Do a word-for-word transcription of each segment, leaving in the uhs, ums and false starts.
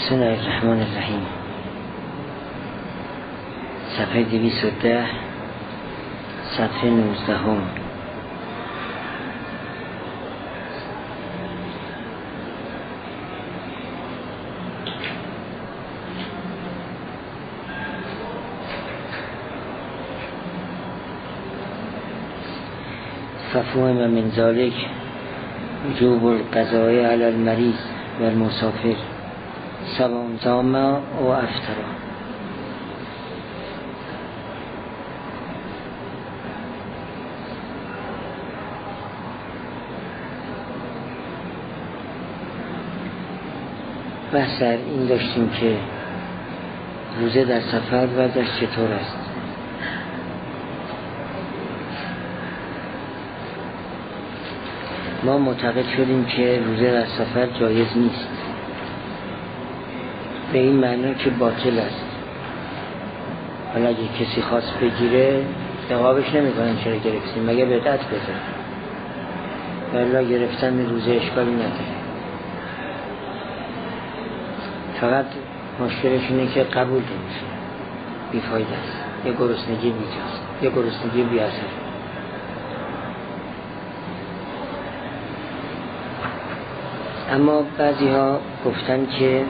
بسم الله الرحمن الرحیم. صفحه دویست و ده، صفحه نوزده هم. ففهم من ذلك وجوب القضاء علی المریض و المسافر سواء صام و افطر. بحث در این داشتیم که روزه در سفر وضعش چطور است. ما معتقد شدیم که روزه در سفر جایز نیست، به این معنی که باطل است. حالا اگه کسی خواست بگیره دقابش نمی کنن چرا گرفتیم، مگه بدعت بزن، ولی گرفتن روزه اشکالی نداره. فقط مشکلش اینه که قبول نمیشه، بیفایده است، یه گرسنگی بیجاست، یه گرسنگی بی‌اثر. اما بعضی ها گفتن که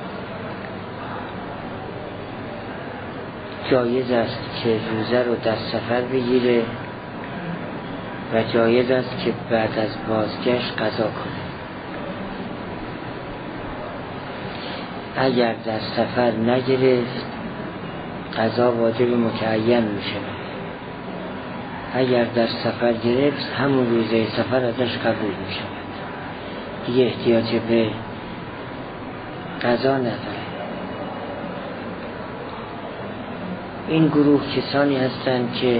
جایز است که روزه رو در سفر بگیره و جایز است که بعد از بازگشت قضا کنه. اگر در سفر نگرفت قضا واجب متعین می شود، اگر در سفر گرفت همون روزه سفر ازش قبول می شود، دیگه احتیاج به قضا نداره. این گروه کسانی هستند که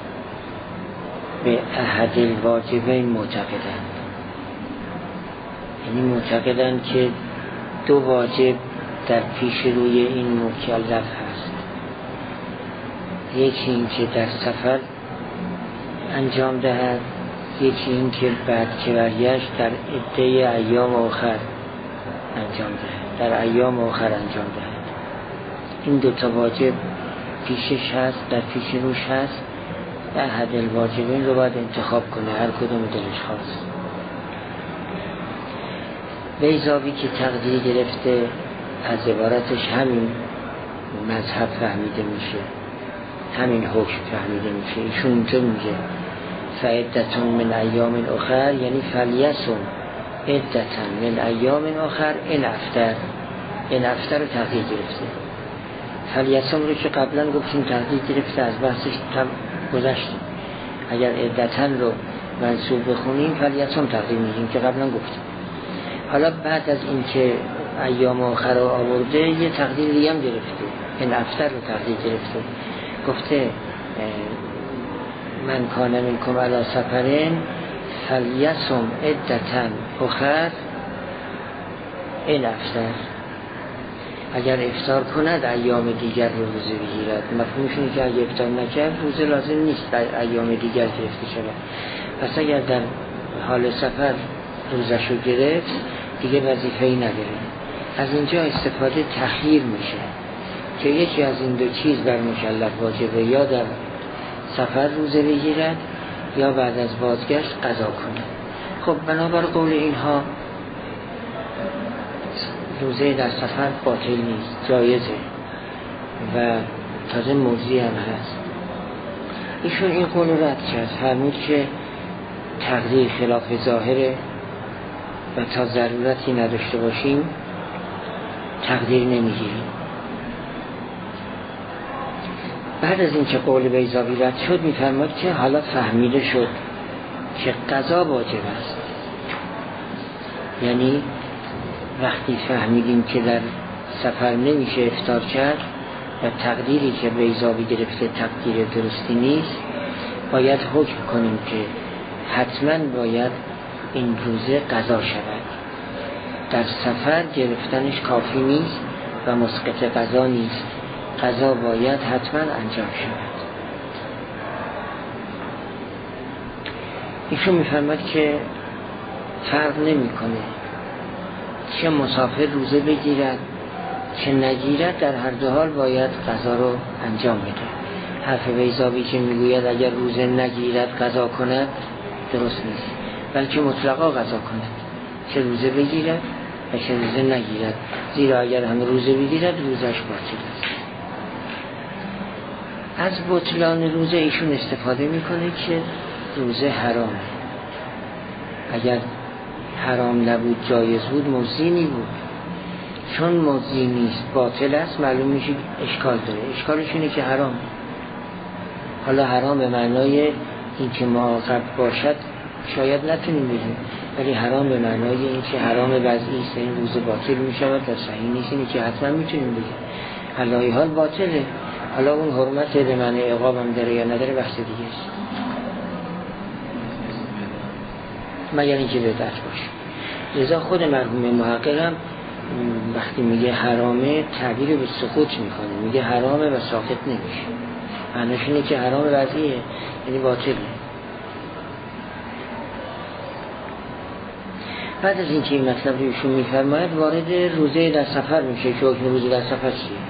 به احد الواجبین معتقدند، یعنی معتقدند که دو واجب در پیش روی این مکلف هست. یکی این که در سفر انجام دهد، یکی این که بعد که برگشت در عده ایام آخر انجام دهد، در ایام آخر انجام دهد. این دو تا واجب پیشش هست، در پیش روش هست. احد الواجبین رو باید انتخاب کنه، هر کدوم دلش خواست. بیضاوی که تقدیر گرفته از عبارتش همین مذهب فهمیده میشه، همین حکم فهمیده میشه. ایشون اینطور میگه فعدتون من ایام اخر، یعنی فلیسون عدتن من ایام اخر ان افطر. ان افطر رو تقدیر گرفته. فلیسون رو که قبلا گفتیم تقدیر گرفته، از بحثش گذشتیم. اگر عدتن رو منصوب بخونیم فلیسون تقدیر میگیم که قبلا گفتیم. حالا بعد از این که ایام آخر رو آورده یه تقدیر دیگه هم گرفته، این افطر رو تقدیر گرفته. گفته من کان منکم علی سفرین فلیصم عدة اخر این افطر. اگر افطار کند ایام دیگر رو روزه بگیرد. مفهومش اینه که اگر افطار نکرد روزه لازم نیست در ایام دیگر گرفته شود. پس اگر در حال سفر روزشو گرفت دیگه وظیفه‌ای نداره. از اینجا استفاده تخییر میشه که یکی از این دو چیز بر مکلف واجبه، یا در سفر روزه بگیرد یا بعد از بازگشت قضا کنه. خب بنابر قول اینها روزه در سفر باطل نیست، جایزه و تازه موضوعی هم هست. ایشون این قول رد کرد، فرمود که تقدیر خلاف ظاهره و تا ضرورتی نداشته باشیم تقدیر نمیگیریم. بعد از اینکه قول بیضاوی رد شد میفرماد که حالا فهمیده شد که قضا واجب است. یعنی وقتی فهمیدیم که در سفر نمیشه افطار کرد و تقدیری که بیضاوی گرفته تقدیر درستی نیست، باید حکم کنیم که حتما باید این روزه قضا شود. در سفر گرفتنش کافی نیست و مسقط قضا نیست، قضا باید حتما انجام شود. ایشون میفرماد که فرق نمی کنه چه مسافر روزه بگیرد که نگیرد در هر دو حال باید قضا رو انجام بده. حرف بیضاوی که میگوید اگر روزه نگیرد قضا کند درست نیست، بلکه مطلقا قضا کند، چه روزه بگیرد و چه روزه نگیرد، زیرا اگر هم روزه بگیرد روزش باطل است. از بطلان روزه ایشون استفاده میکنه که روزه حرامه، اگر حرام نبود جایز بود مجزی بود، چون مجزی نیست باطل است معلوم میشه اشکال داره. اشکالش اینه که حرام، حالا حرام به معنای این که معاقب باشد شاید نتونیم بگیم، ولی حرام به معنای این که حرام وضعی است، این روزه باطل میشود و صحیح نیست، اینه که حتما میتونیم بگیم حلای حال باطله. حالا اون حرمت به معنی عقاب هم داره یا نداره بحث دیگه است، مگر اینکه بدعت باشه. لذا خود مرحوم محقق هم وقتی میگه حرامه تعبیر به سقوط میکنه، میگه حرامه و ساقط نمیشه، معنیش اینه که حرام وضعیه یعنی باطله. بعد از اینکه این مطلب رو ایشون میفرماید وارد روزه در سفر میشه که حکم روزه در سفر چیه،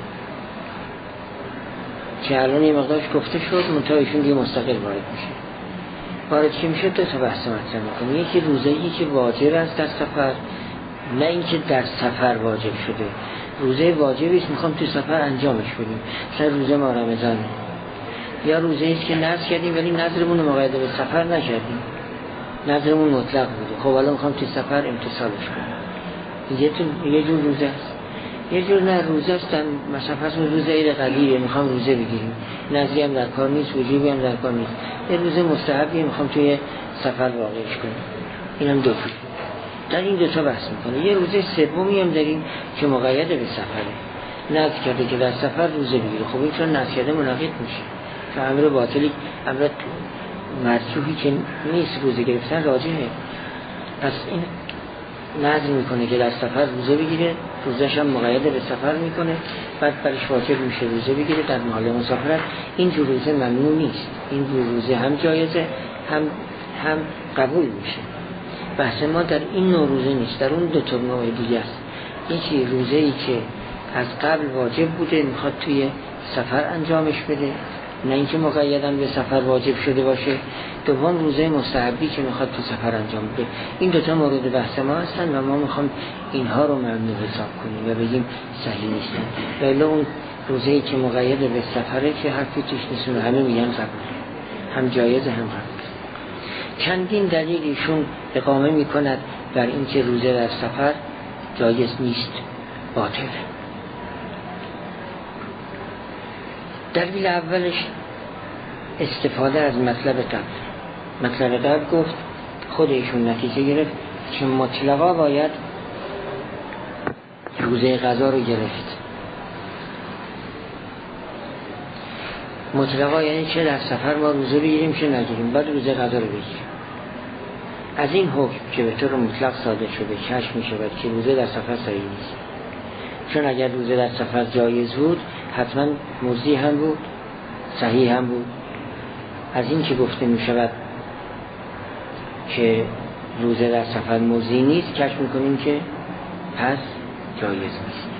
که الان یه مقدارش گفته شد، منتها ایشون دیگه مستقل وارد میشه. وارد که میشه دو تا بحث مطرح میکنه، یکی روزه‌ای که واجب است در سفر، نه اینکه در سفر واجب شده، روزه واجبی است میخوام تو سفر انجامش بدیم، مثلا روزه ما رمضان، یا روزه‌ای است که نذر کردیم ولی نذرمون رو مقید به سفر نکردیم، نذرمون مطلق بوده، خب الان میخوام تو سفر امتثالش کنم، یه تو یه جور روزه است. یه جور نه روزه است مثلا پس روزه عید قدیره میخوام روزه بگیریم، نذری هم در کار نیست، وجوبی هم در کار نیست، یه روزه مستحبی میخوام توی سفر واقعش کنیم، اینم دو جور. در این دو تا بحث میکنه. یه روزه سومی هم داریم که مقید به سفره، نذر کرده که در سفر روزه بگیره، خب این چون نذر کرده منعقد میشه، که امر باطلی امر مرجوحی که نیست روزه گرفتن راجعه. پس این نذر میکنه که در سفر روزه بگیره، روزش هم مقید به سفر میکنه، بعد برش واجب میشه روزه بگیره در محل مسافرت. این جور روزه ممنوع نیست، این جور روزه هم جایزه هم هم قبول میشه. بحث ما در این نوع روزه نیست، در اون دو تا نوع دیگه است. یکی روزه ای که از قبل واجب بوده میخواد توی سفر انجامش بده، نه اینکه مقیداً به سفر واجب شده باشه. دوم روزه مستحبی که میخواد تو سفر انجام بده. این دوتا مورد بحث ما هستن و ما میخوام اینها رو ممنوع حساب کنیم و بگیم صحیح نیستن. ولی اون روزه ای که مقید به سفره که حرفی توش نیست و همه میگن قبول، هم جایز هم قبول. چندین دلیل ایشون اقامه میکند بر این که روزه در سفر جایز نیست، باطل. دلیل اولش استفاده از مطلب قبل. مطلب قبل گفت خود ایشون نتیجه گرفت که مطلقا باید روزه قضا رو گرفت. مطلقا یعنی چه در سفر ما روزه بگیریم چه نگیریم، بعد روزه قضا رو بگیریم. از این حکم که به طور مطلق صادر شده کشف می شود که روزه در سفر صحیح نیست، چون اگر روزه در سفر جایز بود حتما مجزی هم بود، صحیح هم بود. از این که گفته می شود که روزه در سفر مجزی نیست کشف می کنیم که پس جایز نیست،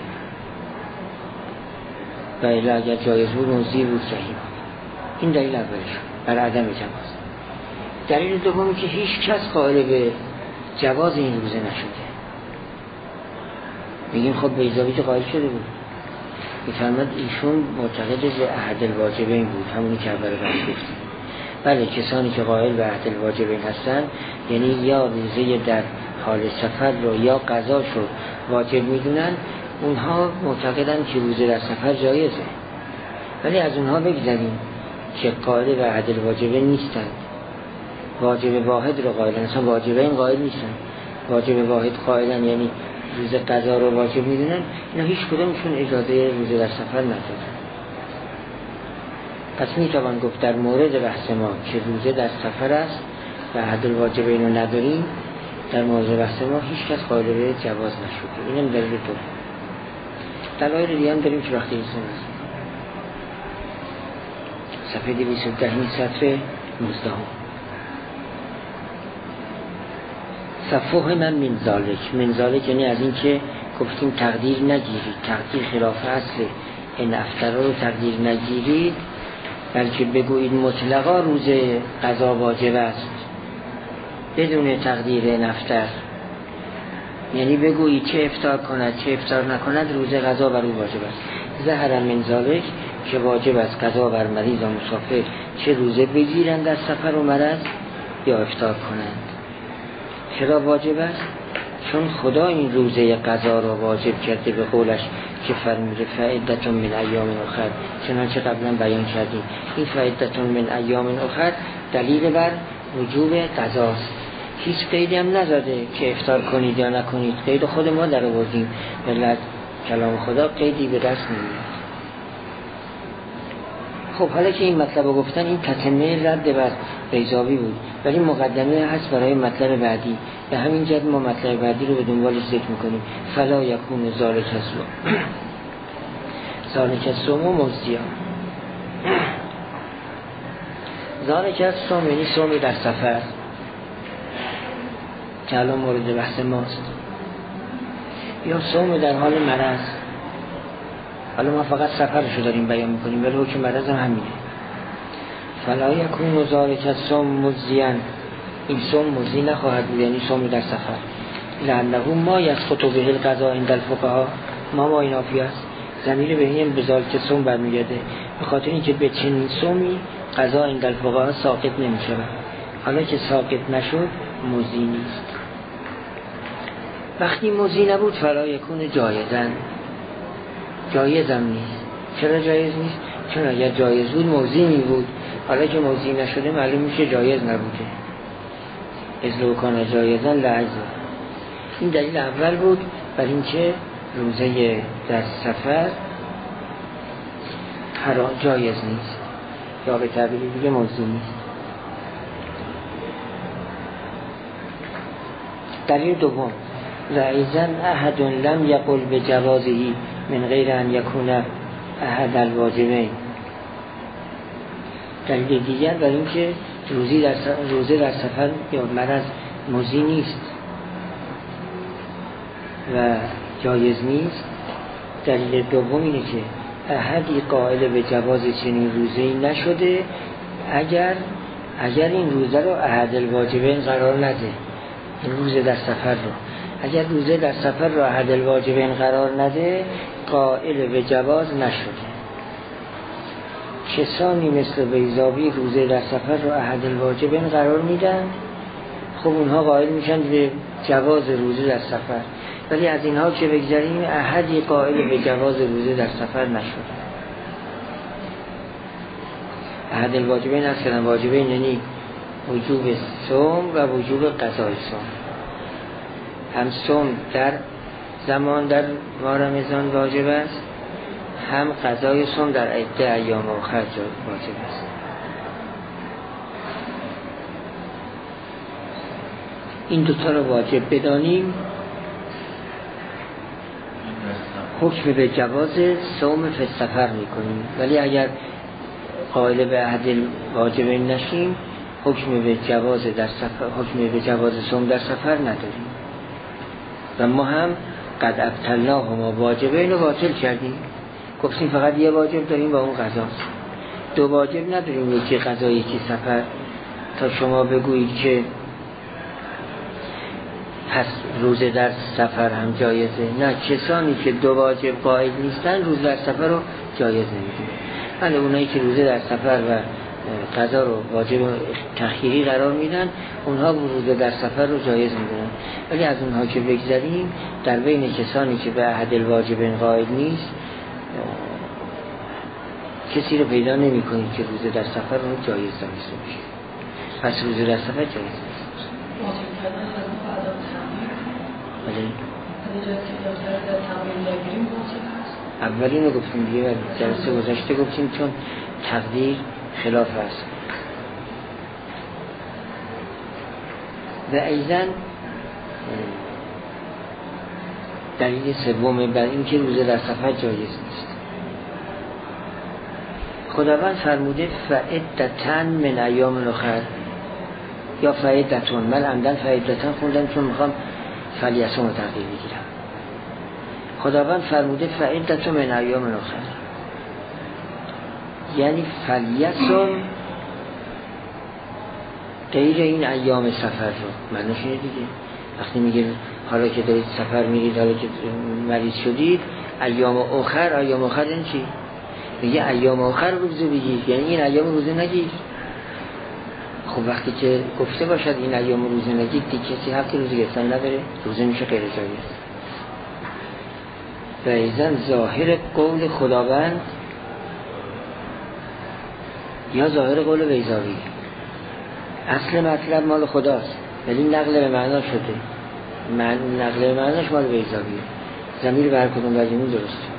و الا اگر جایز بود مجزی بود صحیح بود. این دلیل اولش بر عدم جواز. دلیل دومی که هیچ کس قائل به جواز این روزه نشده. میگیم خب بیضاوی که قائل شده بود، میفرماد ایشون معتقد به عهد الواجبین بود، همونی که اول بحث گفتیم. بله کسانی که قائل به عهد الواجبین هستن یعنی یا روزه در حال سفر رو یا قضاش رو واجب میدونن، اونها معتقدن که روزه در سفر جایزه. ولی از اونها بگذاریم که قائل به عهد الواجبین نیستن، واجب واحد رو قائلن، اصلا واجبین قائل نیستن، واجب واحد قائلن یعنی روز قضا رو واجب میدونن. اینا هیچ کدومشون اجازه روزه در سفر ندارن. پس میتوان گفت در مورد بحث ما که روزه در سفر است و عهد الواجبین رو نداریم، در مورد بحث ما هیچ کس قائل به جواز نشده. اینم دلیل دو. دلایل دیگه هم داریم که وقتی ایسان است. صفحه دویست و ده صفحه نوزده. صفحه من منزالک، منزالک یعنی از این که گفتیم تقدیر نگیرید، تقدیر خلاف اصله. این افطر رو تقدیر نگیرید، بلکه بگویید مطلقا روز قضا واجب است بدون تقدیر نفتر. یعنی بگویید چه افطار کند چه افطار نکند روز قضا بر او واجب است. ظهر من ذالک که واجب است قضا بر مریض و مسافر چه روزه بگیرند در سفر و مرض یا افطار کنند. چرا واجب است؟ چون خدا این روزه قضا را واجب کرده به قولش که فرموده فعدتون من ایام اخر، چنانچه قبلا بیان کردیم. این فعدتون من ایام اخر دلیل بر وجوب قضاست. هیچ قیدی هم نزده که افطار کنید یا نکنید، قید خود ما در آوردیم، ولی کلام خدا قیدی به دست نمیاد. خب حالا که این مطلب رو گفتن، این تتمه رد بر بیضاوی بود، ولی مقدمه هست برای مطلب بعدی. به همین جد ما مطلب بعدی رو به دنبالش ذکر میکنیم. فلا یکون ذالک الصوم ذالک الصوم مجزیا. ذالک الصوم یعنی صوم در سفر که الان مورد بحث ماست، یا صوم در حال مرض. حالا ما فقط سفرشو داریم بیان میکنیم، ولی حکم مرض هم همینه. فلا یکون ذالک الصوم مجزیا، این صوم مجزی نخواهد بود، یعنی صوم در سفر. لعنه ما یسقط به القضاء عند الفقهاء، ما ما این آفی است. ضمیر به این به ذالک صوم برمیگرده، به خاطر اینکه به چنین صومی قضا عند الفقهاء ساقط نمیشه. حالا که ساقط نشد مجزی نیست. وقتی مجزی نبود فلا یکون جایزن، جایز هم نیست. چرا جایز نیست؟ چون اگر جایز بود موضی می بود، حالا که موضی نشده معلوم میشه جایز نبوده. از لو کان جایزن لعجز. این دلیل اول بود بر اینکه روزه در سفر حرام جایز نیست، یا به تعبیر دیگه موضی نیست. دلیل دوم، رئیزن احد لم یقل به جوازهی من غیر ان یکون احد الواجبین. دلیل دیگر برای اینکه روزی در روزه در سفر یا مرض مجزی نیست و جایز نیست. دلیل دوم اینه که احدی قائل به جواز چنین روزه‌ای نشده اگر اگر این روزه رو احد الواجبین قرار نده. این روزه در سفر رو اگر روزه در سفر رو احد الواجبین قرار نده قائل به جواز نشده. کسانی مثل بیضاوی روزه در سفر رو احد الواجبین قرار میدن، خب اونها قائل میشن به جواز روزه در سفر، ولی از اینها که بگذاریم احدی قائل به جواز روزه در سفر نشده. احد الواجبین اصلا واجبین یعنی وجوب صوم و وجوب قضای صوم. هم صوم در زمان در ماه رمضان واجب است، هم قضای صوم در عده ایام آخر واجب است. این دوتا رو واجب بدانیم. حکم به جواز صوم فی السفر میکنیم، ولی اگر قائل به عهد واجبین نشیم حکم به جواز در سفر حکم به جواز صوم در سفر نداریم. و ما هم قد ابطلناه ما واجبین رو باطل کردیم، گفتیم فقط یه واجب داریم و اون قضاست. دو واجب نداریم، یکی قضا یکی سفر. تا شما بگویید که پس روزه در سفر هم جایزه، نه، کسانی که دو واجب قائل نیستن روزه در سفر رو جایز نمیدونن. ولی اونایی که روزه در سفر و قضا رو واجب تخییری قرار میدن اونها روزه در سفر رو جایز میدونن. ولی از اونها که بگذاریم در بین کسانی که به عهد الواجبین قائل نیست کسی رو پیدا نمی کنید که روزه در سفر رو جایز دانسته میشه. پس روزه در سفر جایز نیست. بله اولین رو گفتیم دیگه و جلسه گذشته گفتیم چون تقدیر خلاف است. و ایضاً دلیل سوم بر این که روزه در سفر جایز نیست. خداوند فرموده فعدتن من ایام اخر یا فعدتون. من عمدن فعدتن خوندم چون میخوام فلیسون رو تغییر بگیرم. خداوند فرموده فعدت من ایام اخر، یعنی فلیصم غیر این ایام سفر رو. معنیش اینه دیگه، وقتی میگه حالا که دارید سفر میرید، حالا که مریض شدید، ایام آخر، ایام آخر این چی؟ میگه ایام آخر روزه بگیر، یعنی این ایام روزه نگیر. خب وقتی که گفته باشد این ایام روزه نگیر، دیگه کسی حق روزه گرفتن نداره، روزه میشه غیر جایز. و ایزن ظاهر قول خداوند یا ظاهر قول بیضاوی، اصل مطلب مال خداست ولی نقل به معنا شده، من نقل به معناش مال بیضاویه، ضمیر بر کدوم وجهمون درسته.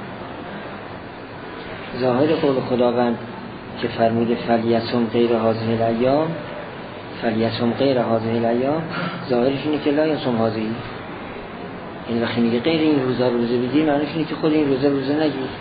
ظاهر قول خداوند که فرموده فلیصم غیر هذه الایام، فلیصم غیر هذه الایام، ظاهرش اینه که لا یصم هذه، این وقتی میگه غیر این روزا روزه بگیر، معنیش اینه که خود این روزا روزه نگیر،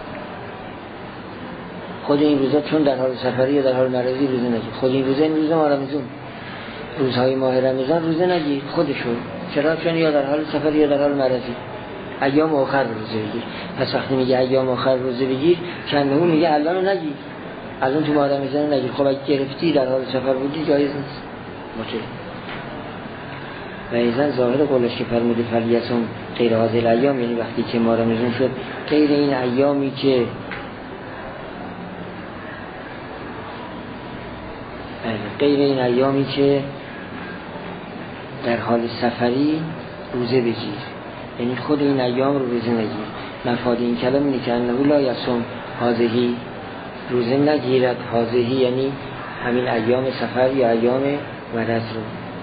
خود این روزا چون در حال سفری یا در حال مرضی روزه نگیر، خود این روزا این روزا ماه رمضان، روزهای ماه رمضان روزه نگیر خودشون. چرا؟ چون یا در حال سفر یا در حال مرضی. ایام آخر روزه بگیر. پس وقتی میگه ایام آخر روزه بگیر، کنه اون میگه الان رو نگیر، الان تو ماه رمضان نگیر. خب اگه گرفتی در حال سفر بودی جایز نیست. مچه و ایزن ظاهر قولش که فرموده فلیصم غیر هذه الایام، یعنی وقتی که ماه رمضان شد غیر این ایامی که غیر این ایامی که در حال سفری روزه بگیر، یعنی خود این ایام رو روزه نگیر. مفاد این کلام اینه که انه لا یصم هذه، روزه نگیرد هذه یعنی همین ایام سفر یا ایام مرض رو.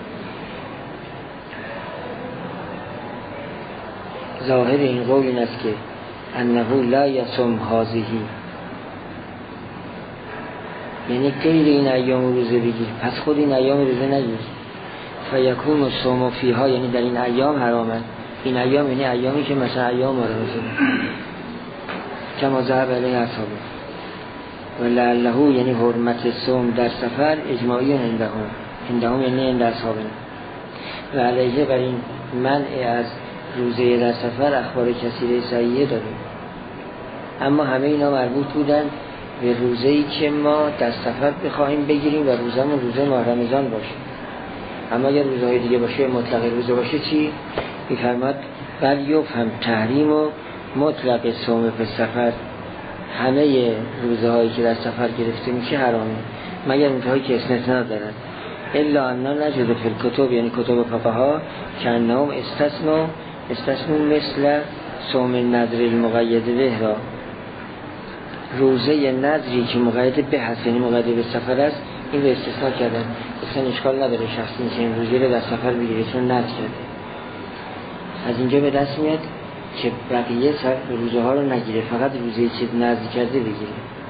ظاهر این قول این است که انه لا یصم هذه، یعنی غیر این ایام روزه بگیر، پس خود این ایام روزه نگیر. فیکون الصوم فیها، یعنی در این ایام حرامه. این ایام یعنی ایامی که مثلا ایام رمضان، کما ذهب علیه اصحابه. و لعله یعنی حرمت صوم در سفر اجماعی عندهم، عندهم یعنی عند اصحابنا. و علیه بر این منع از روزه در سفر اخبار کثیره صحیحه داریم، اما همه اینا مربوط بودن به روزه‌ای که ما در سفر بخواهیم بگیریم و روزمون روزه ماه رمضان باشه. اما اگر روزهای دیگه باشه، مطلق روزه باشه چی؟ می‌فرماد بل یفهم تحریم و مطلق صوم فی السفر، همه روزهایی که در سفر گرفته میشه حرامه مگر اونهایی که استثناء دارن. الا ان نجد فی الکتب، یعنی کتب فقها که انهم استثنوا استثنوا مثل صوم النذر المقید به را، روزه نذری که مقید به هست یعنی مقید به سفر است، این رو استثناء کردن. گفتن اشکال نداره شخصی که این روزه رو در سفر بگیره چون نذر کرده. از اینجا به دست میاد که بقیه روزه ها رو نگیره، فقط روزه که نذر کرده بگیره.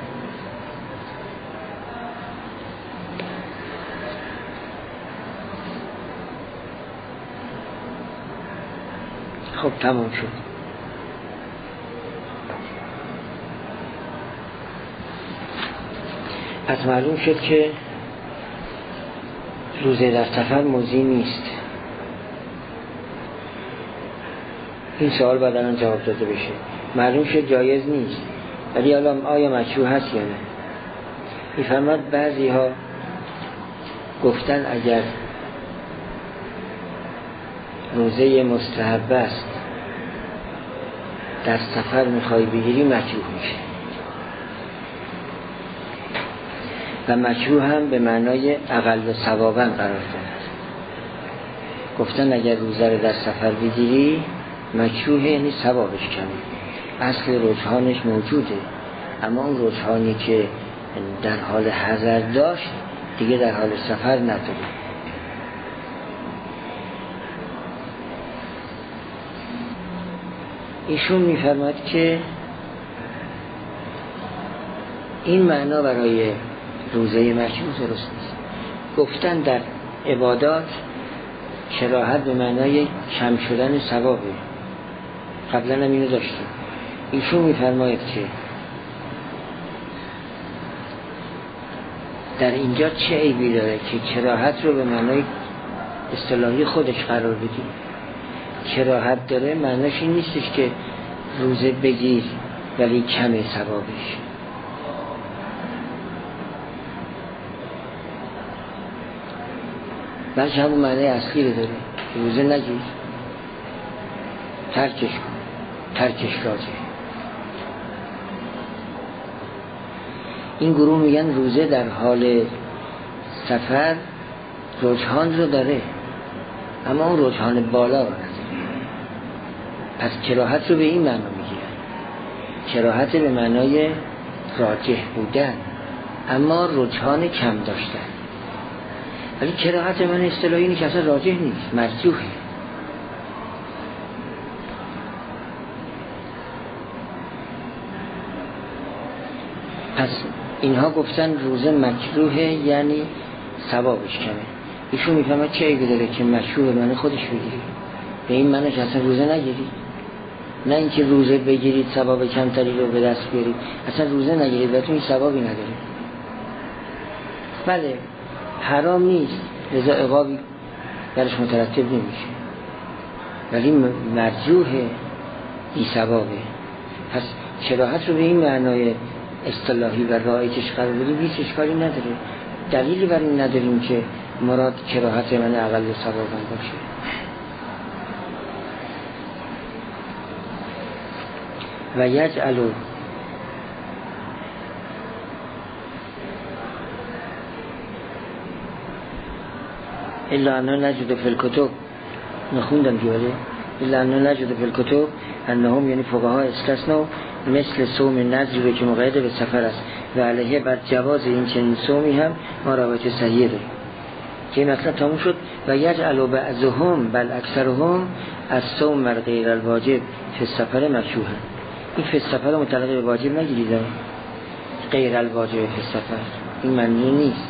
خب تمام شد. پس معلوم شد که روزه در سفر موضوعی نیست. این سوال باید الان جواب داده بشه. معلوم شد جایز نیست، ولی الان آیا مشروع هست یا نه؟ میفرماد بعضی ها گفتن اگر روزه مستحب است در سفر میخوای بگیری مکروه میشه، و مکروه هم به معنای اقل ثوابا قرار دارد. گفتن اگر روزه رو در سفر بگیری مکروه، یعنی ثوابش کمه. اصل رجحانش موجوده، اما اون رجحانی که در حال حضر داشت دیگه در حال سفر نداره. ایشون میفرماد که این معنا برای روزه مشروع درست نیست. گفتن در عبادات کراهت به معنای کم شدن ثوابه، قبلا هم اینو داشتیم. ایشون میفرماید که در اینجا چه عیبی داره که کراهت رو به معنای اصطلاحی خودش قرار بدیم. کراهت داره معناش این نیستش که روزه بگیر ولی کم ثوابش. بلکه همون معنی اصلی رو داره، روزه نگیر، ترکش کن، ترکش راجه. این گروه میگن روزه در حال سفر رجحان رو داره، اما اون رجحان بالا رو نداره. پس کراهت رو به این معنا میگیرن، کراهت به معنای راجح بودن اما رجحان کم داشتن. ولی کراهت من اصطلاحی اینه که اصلا راجح نیست، مرجوحه. پس اینها گفتن روزه مکروهه یعنی ثوابش کمه. ایشون میفهمه چه عیبی داره که مشروع من خودش بگیری، به این معنی که اصلا روزه نگیرید، نه اینکه روزه بگیرید ثواب کمتری رو به دست بیارید، اصلا روزه نگیرید و تو این ثوابی نداره. بله حرام نیست، لذا عقابی درش مترتب نمیشه، ولی مرجوحه، بی ثوابه. پس کراهت رو به این معنای اصطلاحی و رایجش قرار بدیم هیچ اشکالی نداره. دلیلی بر این نداریم که مراد کراهت من اقل ثوابم باشه. و یجعلو الا انه نجد فی الکتب، نخوندم جواره الا انه نجد فی الکتب انهم یعنی فقها استثنوا مثل صوم نذری رو که مقید به سفر است و علیه بر جواز این چنین صومی هم ما روایت صحیح داریم که این مطلب تموم شد. و یجعل بعضهم بل اکثرهم از صوم بر غیر الواجب فی السفر مکروه. این فی السفر متعلق به واجب نگیرید، غیر الواجب فی السفر این معنی نیست.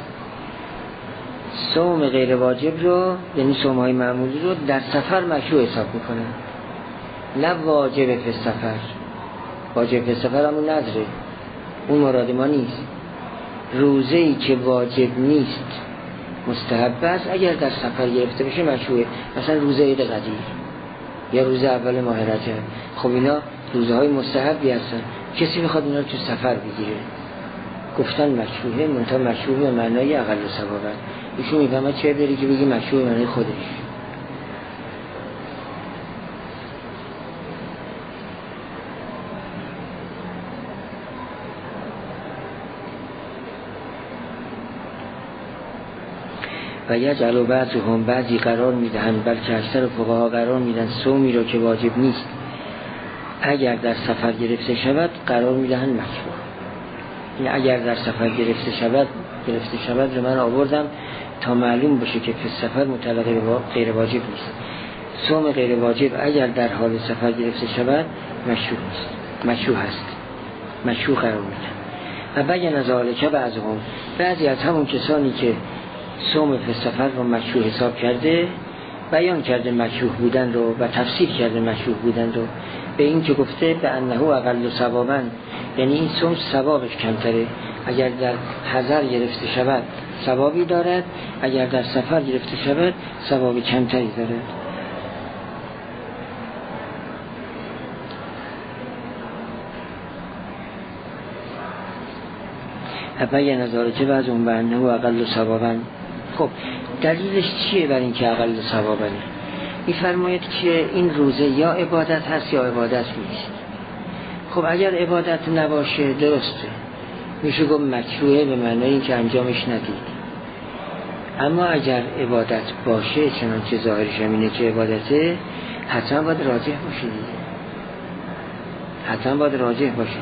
صوم غیر واجب رو یعنی صوم های معمولی رو در سفر مکروه حساب میکنن، نه واجب فی السفر. واجب فی السفر همون نذره، اون مراد ما نیست. روزه‌ای که واجب نیست مستحب است اگر در سفر گرفته بشه مشروعه، مثلا روزه عید قدیر یا روزه اول ماه رجب. خب اینا روزه های مستحبی هستن، کسی میخواد اینا رو تو سفر بگیره، گفتن مشروعه، منتها مشروعه به معنای اقل ثوابه. ایشون میفهمه چه بری که بگی مشروعه معنی خودش. و یجعل بعضهم بعضی قرار میدهند، بلکه اکثر فقها قرار میدن صومی رو که واجب نیست اگر در سفر گرفته شود قرار میدهند مکروه. این اگر در سفر گرفته شود گرفته شود رو من آوردم تا معلوم باشه که فی سفر متعلق به غیر واجب نیست. صوم غیر واجب اگر در حال سفر گرفته شود مشروع است، مشروع هست، مشروع قرار میدن. و بیان ذالک بعضهم، بعضی از همون کسانی که صوم فی السفر رو مشروع حساب کرده بیان کرده مشروع بودن رو و تفسیر کرده مشروع بودن رو به این که گفته به انه اقل ثوابا، یعنی این صوم ثوابش کمتره، اگر در حضر گرفته شود ثوابی دارد، اگر در سفر گرفته شود ثواب کمتری دارد. ابای نظاره که بعض اون بنده و اقل ثوابن. خب دلیلش چیه بر این که اقل ثوابن؟ میفرماید که این روزه یا عبادت هست یا عبادت نیست. خب اگر عبادت نباشه درسته، میشه گفت مکروهه به معنای این که انجامش ندید. اما اگر عبادت باشه چنانچه ظاهرش همینه که عبادته، حتما باید راجح باشه دیگه، حتما باید راجح باشه.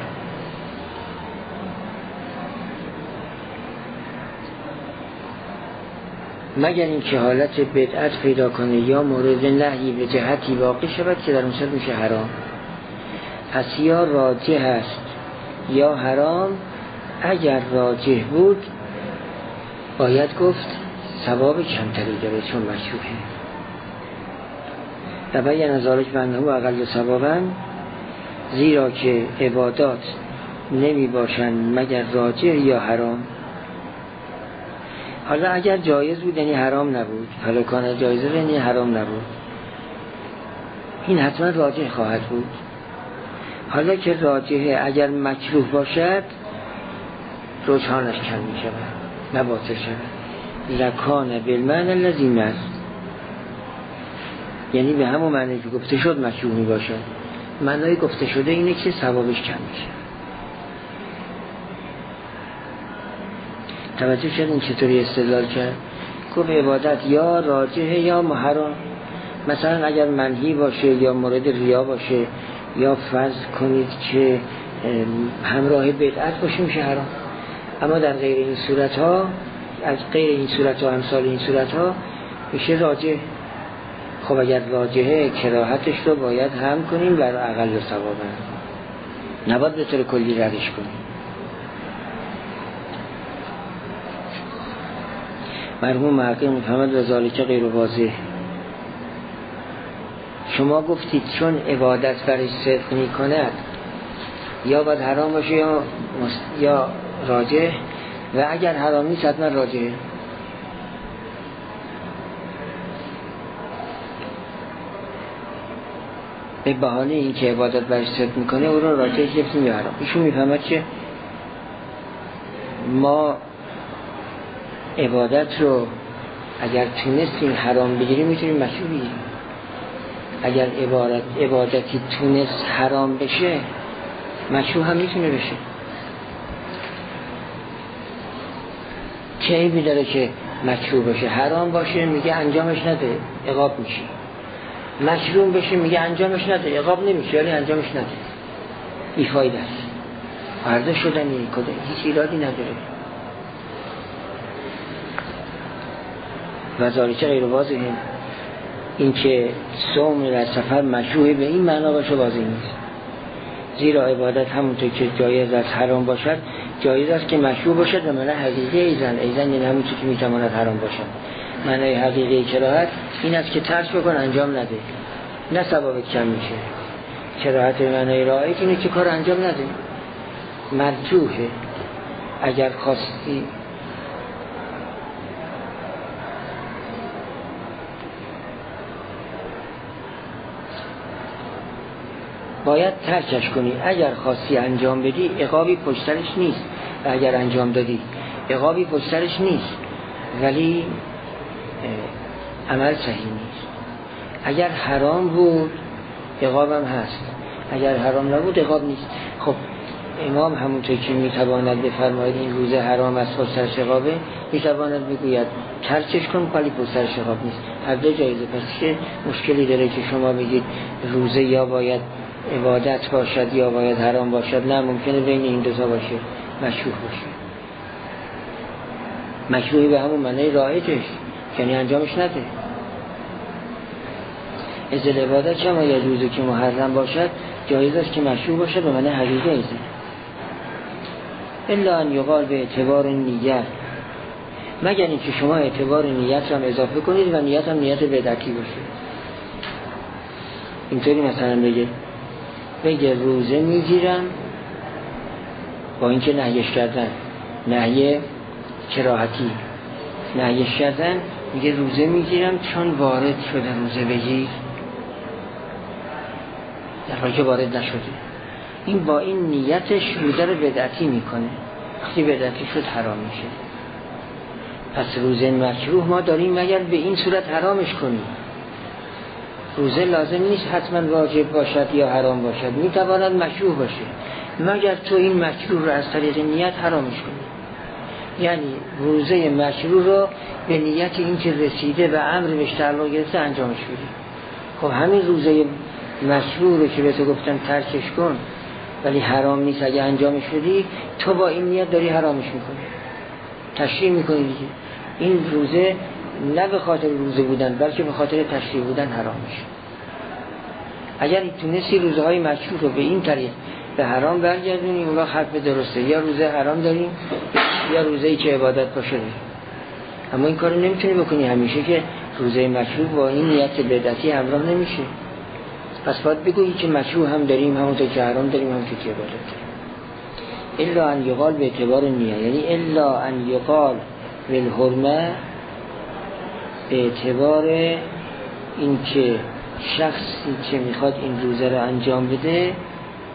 مگر این که حالت بدعت پیدا کنه یا مورد نهی به جهتی واقع شود که در اون صورت میشه حرام. پس یا راجح است یا حرام. اگر راجح بود باید گفت ثواب کمتری داره چون مشروعه. و بیان ذالک بنده و اقل ثوابا، زیرا که عبادات نمی باشند مگر راجح یا حرام. حالا اگر جایز بود یعنی حرام نبود، حالا کانه جایزه یعنی حرام نبود، این حتما راجح خواهد بود. حالا که راجحه اگر مکروه باشد رجحانش کم می شود نه باطل شود. لکان بالمعنی الذی مر، یعنی به همون معنی که گفته شد مکروه می باشد. معنای گفته شده اینه که ثوابش کم می شود. توجه شد این چطوری استدلال کرد؟ گفت عبادت یا راجحه یا محرم. مثلا اگر منهی باشه یا مورد ریا باشه یا فرض کنید که همراه بدعت باشه میشه حرام. اما در غیر این صورت ها، از غیر این صورت ها امثال این صورت ها میشه راجح. خب اگر راجحه کراهتش رو باید هم کنیم بر اقل ثواب، نباید به طور کلی ردش کنیم. مرحوم محقق محمد رضالک غیر واضح. شما گفتید چون عبادت برش صدق می کند یا باید حرام باشه یا, مست... یا راجح، و اگر حرام نیست حتما راجحه. به بهانه این که عبادت برش صدق می کنه او رو راجح گفتیم یا حرام. ایشون می فهمد که ما عبادت رو اگر تونستیم حرام بگیریم میتونیم مشروع بگیریم. اگر عبادت عبادتی تونست حرام بشه مشروع هم میتونه بشه. چه عیبی داره که مشروع بشه؟ حرام باشه میگه انجامش نده عقاب میشه، مشروع بشه میگه انجامش نده عقاب نمیشه ولی انجامش نده، بیفایده است. عرضه شدنی کده هیچ ایرادی نداره. و ذالک غیر واضحه. این که صوم در سفر مشروع به این معنا باشه واضح نیست، زیرا عبادت همونطور که جایز است حرام باشد جایز است که مشروع باشد و معنی حقیقی ایزن ایزن یعنی همونطور که میتواند حرام باشد. معنی حقیقی کراهت این است که ترک بکن انجام نده، نه ثوابت کم میشه. کراهت معنی رایت اینه که کار انجام نده. مرجوحه اگر خواستی باید ترکش کنی. اگر خواستی انجام بدی عقابی پشترش نیست، و اگر انجام دادی عقابی پشترش نیست ولی عمل صحیح نیست. اگر حرام بود عقابم هست، اگر حرام نبود عقاب نیست. خب امام همونطور که میتواند بفرماید این روزه حرام است پشترش عقابه، میتواند بگوید ترکش کن ولی پشترش عقاب نیست. هر دو جایزه. پس که مشکلی داره که شما بگید روزه یا باید عبادت باشد یا باید حرام باشد؟ نه، ممکنه بین این دو تا باشه، مشروع باشه. مشروعی به همون معنی رایجش یعنی انجامش نده. ازل عبادت کما یجوز که محرم باشد جایز است که مشروع باشد به معنی حقیقی ازل. الا ان یقال به اعتبار نیت، مگر اینکه شما اعتبار نیت رو هم اضافه کنید و نیت هم نیت بدعتی باشه. اینطوری مثلا بگه بگه روزه میگیرم با اینکه نهیش کردن، نهی کراهتی، نهیش کردن میگه روزه میگیرم چون وارد شده روزه بگیر، در حالی که وارد نشده. این با این نیتش روزه رو بدعتی میکنه، وقتی بدعتی شد حرام میشه. پس روزه مکروه ما داریم مگر به این صورت حرامش کنیم. روزه لازم نیست حتما واجب باشد یا حرام باشد، میتواند مشروع باشه، مگر تو این مشروع رو از طریق نیت حرامش کنی. یعنی روزه مشروع رو به نیت این که رسیده و امر بهش تعلق گرفته انجامش بدی. خب همین روزه مشروع رو که به تو گفتن ترکش کن ولی حرام نیست، اگه انجامش بدی تو با این نیت داری حرامش میکنی، تشریع میکنی دیگه. این روزه نه به خاطر روزه بودن بلکه به خاطر تشریع بودن حرام میشه. اگر تونستی روزه های مشروع رو به این طریق به حرام برگردونی اون وقت حرف درسته، یا روزه حرام داریم یا روزه‌ای که عبادت باشه. اما این کارو نمیتونی بکنی همیشه که روزه مشروع با این نیت بدعتی همراه نمیشه. پس باید بگویی که مشروع هم داریم همونطور که حرام داریم همونطور که عبادت داریم. الا ان یقال به اعتبار نیت، یعنی الا ان یقال بالحرمه به اعتبار این که شخصی که میخواد این روزه رو انجام بده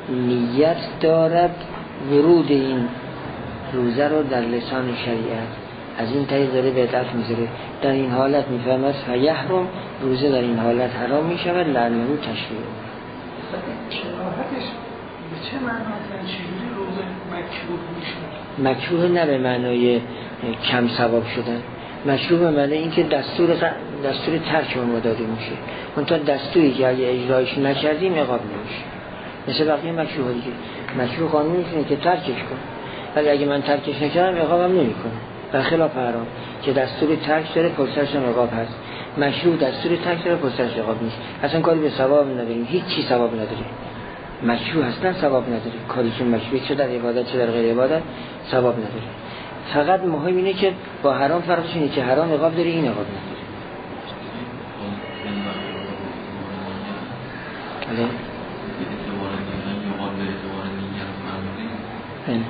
نیت دارد ورود این روزه رو در لسان شریعت، از این طریق داره به دست میذاره. در این حالت میفهمد فیحرم، روزه در این حالت حرام میشود لعنه تشریع. شراحتش به چه معنی چجوری روزه مکروه میشه؟ مکروه نه به معنای کم ثواب شدن، مکروه به معنای اینکه دستور دستور ترک به ما داده میشه. اون تا دستوری که اگه اجرایش نکردیم عقاب نمیشه. مثل بقیه مکروه دیگه، مکروه قانونی اینه که ترکش کن، ولی اگه من ترکش نکردم عقابم نمیکنه. برخلاف حرام که دستور ترک داره پشتش هم عقاب هست، مشروع دستور ترک داره پشتش عقاب نیست. اصلا کاری به ثواب نداریم، هیچ چی ثواب نداره. مشروع اصلا ثواب نداره، کاری که مشروع چه در عبادت چه در غیر عبادت ثواب نداره. فقط مهم اینه که با حرام فرقش اینه که حرام عقاب داره، این عقاب نداره. بله. بله.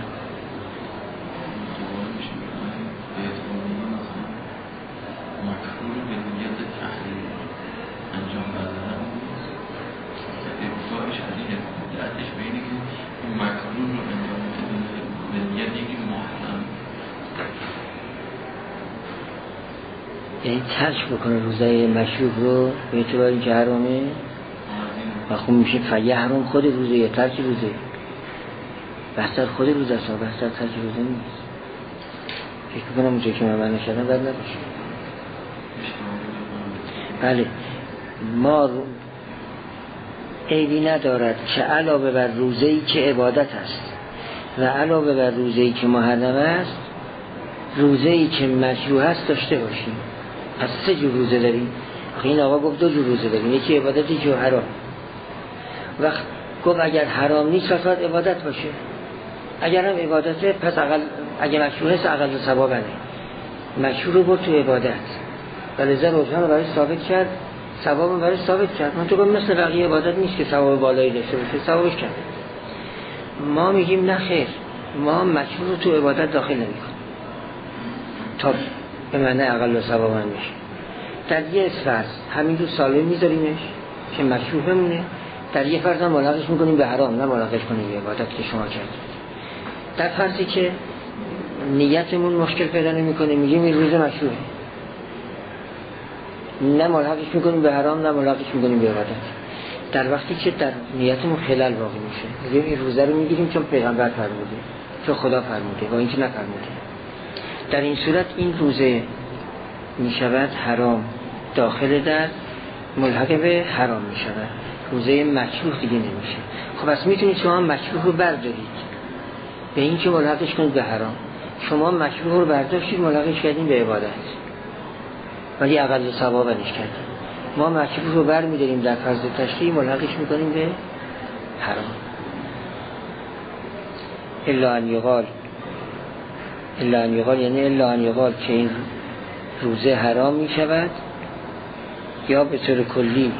یعنی ترک بکنه روزه مشروع رو به اعتبار اینکه حرامه و خب میشه فیحرم خود روزه یا ترک روزه. بحث خود روزه است، بحث ترک روزه نیست. فکر کنم اونجا که من معنی شدم بد نباشه. بله، ما عیبی ندارد که علاوه بر روزه‌ای که عبادت است و علاوه بر روزه‌ای که محرم است، روزه‌ای که مشروع است داشته باشیم. پس سه جور روزه داریم. این آقا گفت دو جور روزه داریم، یکی عبادت یکی حرام. وقت گفت اگر حرام نیست فقط عبادت باشه، اگر هم عبادته پس اقل، اگه مشروع است اقل ثواب نه. مشروع رو برد تو عبادت، ولی زن روزان رو برای ثابت کرد، ثواب رو برای ثابت کرد. من تو گفت مثل بقیه عبادت نیست که ثواب بالایی داشته باشه، ثوابش کرد. ما میگیم نه خیر، ما مشروع رو تو عبادت داخل نمی‌کنیم تا به معنی اقل ثواب هم میشه. در یه فرض همین رو سالم میذاریمش که مشروع بمونه، در یه فرض هم ملاقش میکنیم به حرام، نه ملاقش کنیم به عبادت که شما کردید. در فرضی که نیتمون مشکل پیدا نمیکنه میگیم این روز مشروعه، نه ملاقش میکنیم به حرام نه ملاقش میکنیم به عبادت. در وقتی که در نیتمون خلل واقع میشه میگیم این روزه رو میگیریم چون پیغمبر فرموده، چون خدا فرموده و اینکه نفرموده. در این صورت این روزه میشود حرام، داخل در ملحق به حرام میشود، روزه مکروه دیگه نمیشه. خب پس میتونید شما مکروه رو بردارید به این که ملحقش کنید به حرام. شما مکروه رو برداشتید ملحقش کردین به عبادت ولی اقل ثواب نش کردین. ما مکروه رو بر میداریم در فرض تشریع ملحقش میکنیم به حرام. الا ان یقال، الا ان یقال یعنی الا ان یقال که این روزه حرام می شود یا به طور کلی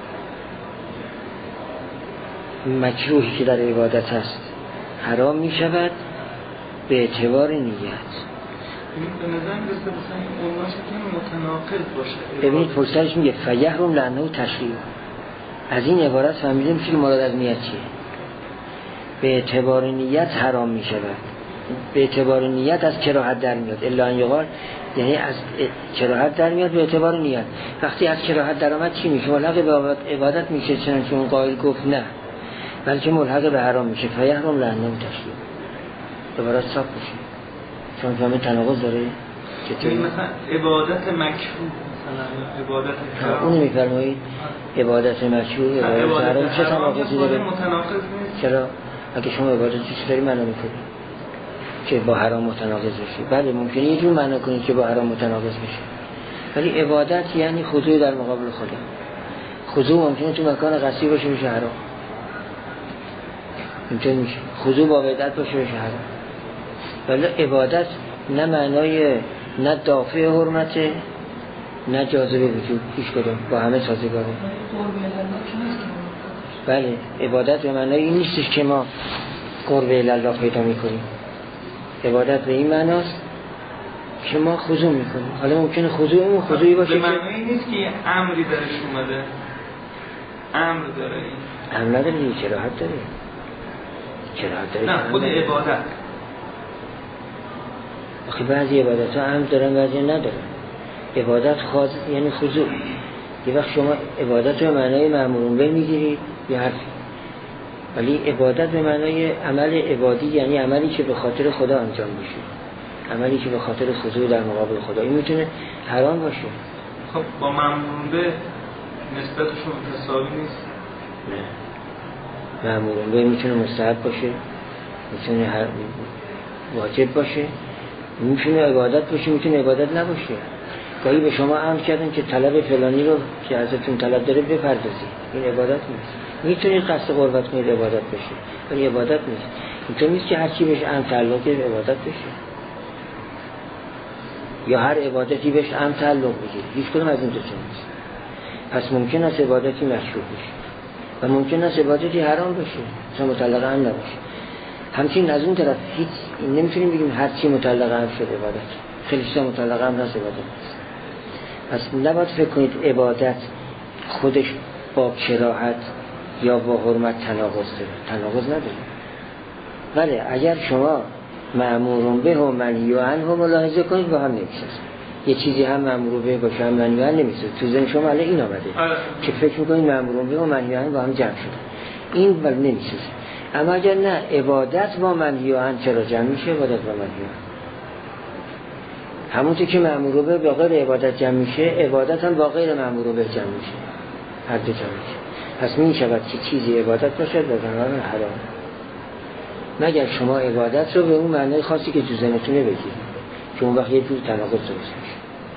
مکروهی که در عبادت هست حرام می شود به اعتبار نیت. به نظر میرسه مثلا این عنوانش که متناقض باشه. ببینید پرسرش میگه فیحرم لعنه تشریع. از این عبارت فهمیده میشه که مراد از نیت چیه. به اعتبار نیت حرام می شود. به اعتبار نیت از کراهت در میاد. الا ان یقال یعنی از کراهت در میاد به اعتبار نیت. وقتی از کراهت در آمد چی میشه؟ ملحق به عبادت میشه، چنانچه اون قائل گفت نه، بلکه ملحق به حرام میشه. فیحرم لعنه تشریع. دوباره صاف میشه. چون همین تناقض داره که مثلا عبادت مکروه، مثلا عبادت حرام اون میفرمایید عبادت مشروع عبادت حرام چه تناقضی داره؟ متناقض نیست. چرا؟ اگه شما عبادت چیزی داری معنا میکنید که با حرام متناقض بشه. بله ممکنه یه جور معنا کنید که با حرام متناقض بشه، ولی عبادت یعنی خضوع در مقابل خدا. خضوع ممکنه تو مکان قصی باشه میشه حرام، اینطور میشه. خضوع با بدعت باشه میشه حرام. ولی عبادت نه معنای نه دافع حرمته نه جاذبه وجود، هیچ کدوم با همه سازگاره. بله عبادت به معنای این نیستش که ما قرب الله پیدا میکنیم. عبادت به این معناست که ما خضوع میکنیم. حالا ممکنه خضوعمون خضوعی باشه به معنای این نیست که یه امری درش اومده، امر داره این امر نداره، یه کراهت داره. کراهت داره. نه خود عبادت. آخه بعضی عبادت ها هم دارن بعضی ندارن. عبادت خاص یعنی خضوع. یه وقت شما عبادت رو به معنای مأمورون به میگیرید یه حرفی، ولی عبادت به معنای عمل عبادی یعنی عملی که به خاطر خدا انجام بشه، عملی که به خاطر خضوع در مقابل خدا. این میتونه حرام باشه. خب با مأمورون به نسبتشون متساوی نیست؟ نه، مأمورون به میتونه مستحب باشه، میتونه هر واجب باشه، میتونه عبادت باشه، میتونه عبادت نباشه. گاهی به شما امر کردن که طلب فلانی رو که ازتون طلب داره بپردازید، این عبادت نیست. میتونید قصد قربت کنید عبادت بشه، ولی عبادت نیست. اینطور نیست که هر چی بهش امر تعلق گرفت عبادت بشه، یا هر عبادتی بهش امر تعلق بگیره. هیچ کدوم از این دو تا نیست. پس ممکن است عبادتی مشروع بشه و ممکن است عبادتی حرام بشه، مثلا مطلقاً هم نباشه. همچنین از اون طرف هیچ نمیتونیم بگیم هر چی مطلقاً هم شده عبادت، خیلی چیزا مطلقاً هم هست عبادت نیست. پس نباید فکر کنید عبادت خودش با کراهت یا با حرمت تناقض داره، تناقض نداره. ولی اگر شما مأمورون به و منهی عنه رو ملاحظه کنید با هم نمی‌سازه. یه چیزی هم مأمور به باشه هم منهی عنه نمی‌سازه. تو ذهن شما الان این آمده که فکر می‌کنید مأمورون به و منهی عنه با هم جمع شده، این ولی نمی‌سازه. اما اگر نه عبادت با منهی عنه چرا جمع میشه؟ عبادت با منهی عنه همونطور که مأمور به با غیر عبادت جمع میشه، عبادت هم با غیر مأمور به جمع میشه، هر دو جمع میشه. پس می شود که چیزی عبادت باشد و زمان حرام، مگر شما عبادت رو به اون معنی خاصی که تو ذهنتونه بگیرید که اون وقت یه جور تناقض درست میشه.